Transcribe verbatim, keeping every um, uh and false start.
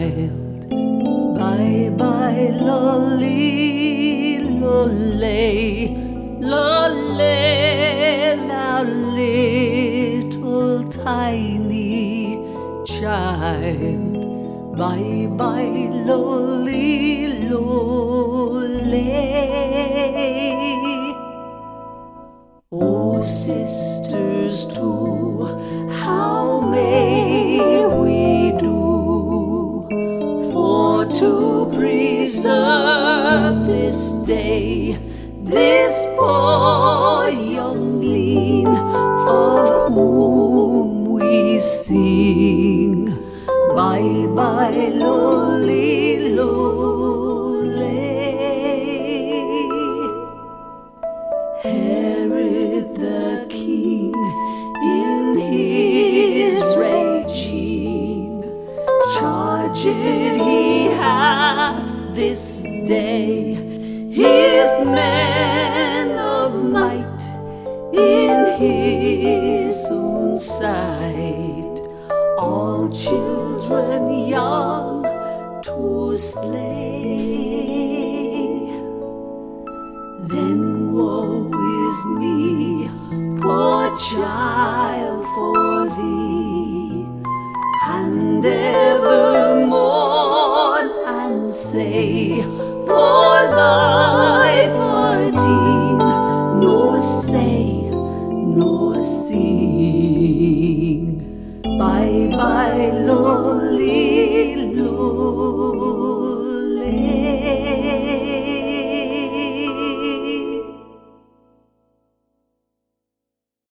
child. Bye bye, lolly, lolly, lolly, thou little tiny child. Bye bye, lolly, lolly. Oh, sisters too, how may we do for to preserve this day, this poor youngling of whom we sing. Bye bye, lolly, lolly. Herod the king in his regime charged he hath this day his men of might in his own sight, all children young to slay. Then woe is me, poor child.